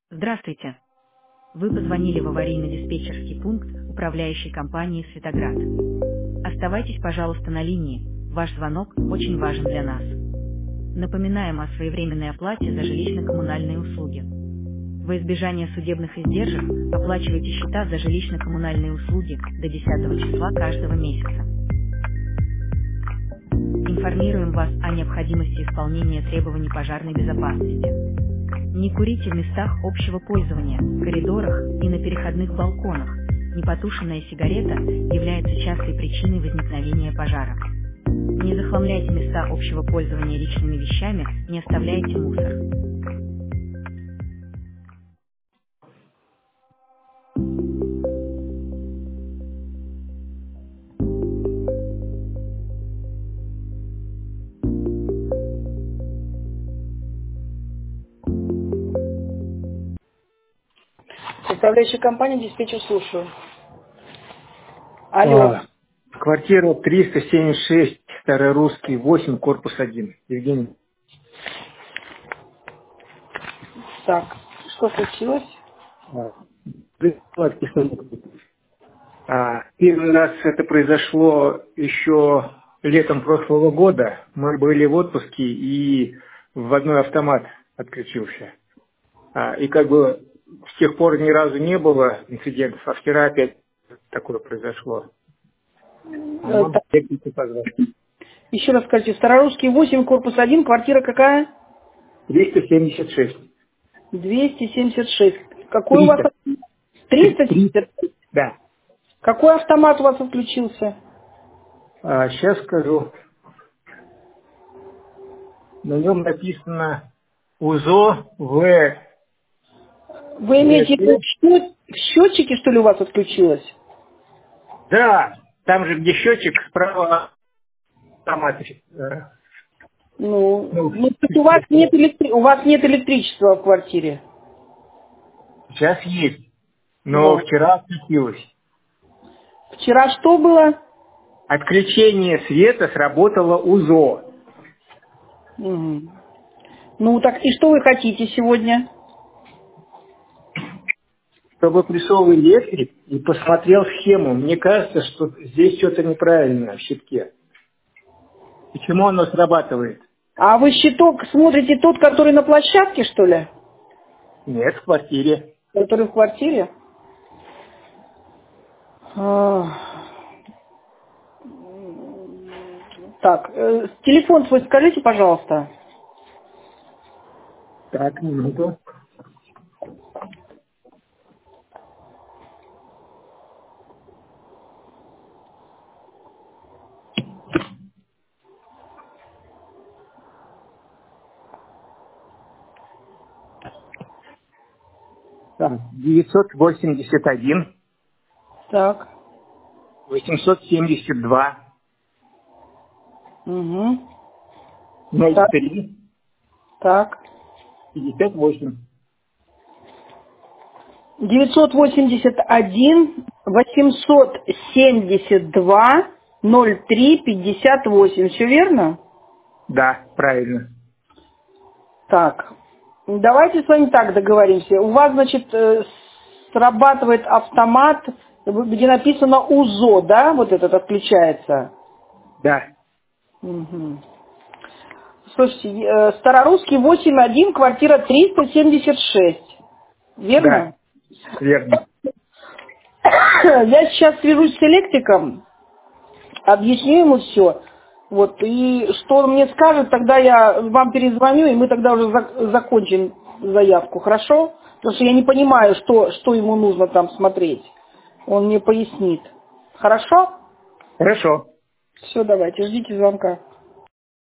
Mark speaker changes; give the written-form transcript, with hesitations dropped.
Speaker 1: Здравствуйте. Вы позвонили в аварийно-диспетчерский пункт управляющей компании «Светоград». Оставайтесь, пожалуйста, на линии. Ваш звонок очень важен для нас. Напоминаем о своевременной оплате за жилищно-коммунальные услуги. Во избежание судебных издержек оплачивайте счета за жилищно-коммунальные услуги до 10 числа каждого месяца. Информируем вас о необходимости исполнения требований пожарной безопасности. Не курите в местах общего пользования, коридорах и на переходных балконах. Непотушенная сигарета является частой причиной возникновения пожара. Не захламляйте места общего пользования личными вещами, не оставляйте мусор.
Speaker 2: Управляющая компания, диспетчер, слушаю. Алло.
Speaker 3: Квартира 376, Старорусский, 8, корпус 1. Евгений.
Speaker 2: Так, что случилось?
Speaker 3: Первый раз это произошло еще летом прошлого года. Мы были в отпуске, и вводной автомат отключился. И как бы с тех пор ни разу не было инцидентов, а вчера опять такое произошло.
Speaker 2: Так, еще раз скажите, Старорусский 8, корпус 1, квартира какая?
Speaker 3: 376.
Speaker 2: 276. Какой у вас? 376?
Speaker 3: Да.
Speaker 2: Какой автомат у вас отключился?
Speaker 3: Сейчас скажу. На нем написано УЗО В.
Speaker 2: Вы имеете в виду в счетчике, что ли, у вас отключилось?
Speaker 3: Да, там же, где счетчик, справа автомат.
Speaker 2: То есть у вас нет электричества в квартире?
Speaker 3: Сейчас есть, но вчера отключилось.
Speaker 2: Вчера что было?
Speaker 3: Отключение света, сработало УЗО.
Speaker 2: Ну так и что вы хотите сегодня?
Speaker 3: Чтобы пришел электрик и посмотрел схему. Мне кажется, что здесь что-то неправильно в щитке. Почему оно срабатывает?
Speaker 2: А вы щиток смотрите тот, который на площадке, что ли?
Speaker 3: Нет, в квартире.
Speaker 2: Который в квартире? Так, телефон свой скажите, пожалуйста.
Speaker 3: Так, минуту. Так, 981.
Speaker 2: Так.
Speaker 3: 872.
Speaker 2: Угу.
Speaker 3: 03.
Speaker 2: Так.
Speaker 3: 58.
Speaker 2: 981 872 03 58. Все верно?
Speaker 3: Да, правильно.
Speaker 2: Так. Давайте с вами так договоримся. У вас, значит, срабатывает автомат, где написано УЗО, да? Вот этот отключается.
Speaker 3: Да.
Speaker 2: Угу. Слушайте, Старорусский 8.1, квартира 376. Верно?
Speaker 3: Да, верно.
Speaker 2: Я сейчас свяжусь с электриком, объясню ему все. Вот, и что он мне скажет, тогда я вам перезвоню, и мы тогда уже закончим заявку, хорошо? Потому что я не понимаю, что ему нужно там смотреть. Он мне пояснит. Хорошо?
Speaker 3: Хорошо.
Speaker 2: Все, давайте, ждите звонка.